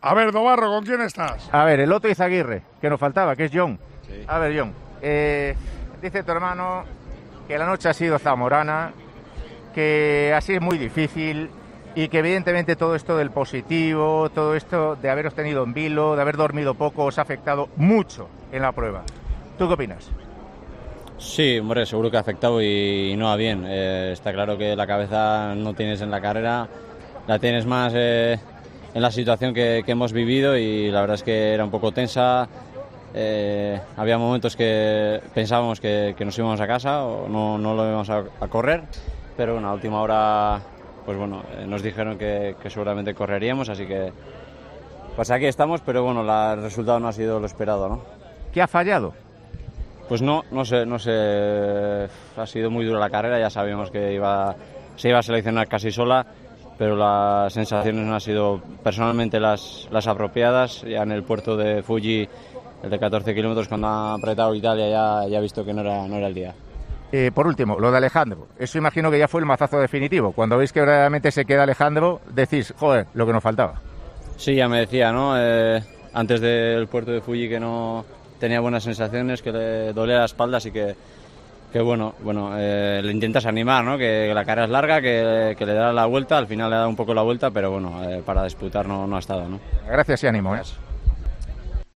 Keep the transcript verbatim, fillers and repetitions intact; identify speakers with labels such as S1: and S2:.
S1: A ver, Dobarro, ¿con quién estás?
S2: A ver, el Loto Izaguirre, que nos faltaba, que es John.
S3: Sí.
S2: A ver, John, eh, dice tu hermano que la noche ha sido zamorana, que así es muy difícil y que evidentemente todo esto del positivo, todo esto de haberos tenido en vilo, de haber dormido poco, os ha afectado mucho en la prueba. ¿Tú qué opinas?
S3: Sí, hombre, seguro que ha afectado y no va bien. Eh, está claro que la cabeza no tienes en la carrera, la tienes más eh, en la situación que, que hemos vivido y la verdad es que era un poco tensa. Eh, había momentos que pensábamos que, que nos íbamos a casa o no, no lo íbamos a, a correr, pero bueno, a última hora pues bueno, eh, nos dijeron que, que seguramente correríamos, así que pues aquí estamos, pero bueno, la, el resultado no ha sido lo esperado, ¿no?
S2: ¿Qué ha fallado?
S3: Pues no, no sé, no sé, ha sido muy dura la carrera, ya sabíamos que iba, se iba a seleccionar casi sola, pero las sensaciones no han sido personalmente las, las apropiadas. Ya en el puerto de Fuji, el de catorce kilómetros, cuando ha apretado Italia, ya, ya he visto que no era, no era el día.
S2: Eh, por último, lo de Alejandro, eso imagino que ya fue el mazazo definitivo. Cuando veis que verdaderamente se queda Alejandro, decís, joder, lo que nos faltaba.
S3: Sí, ya me decía, ¿no? Eh, antes del puerto de Fuji que no tenía buenas sensaciones, que le dolía la espalda, así que, que bueno, bueno eh, le intentas animar, ¿no? Que la carrera es larga, que, que le da la vuelta, al final le da un poco la vuelta, pero bueno, eh, para disputar no, no ha estado, ¿no?
S2: Gracias y ánimo, ¿eh?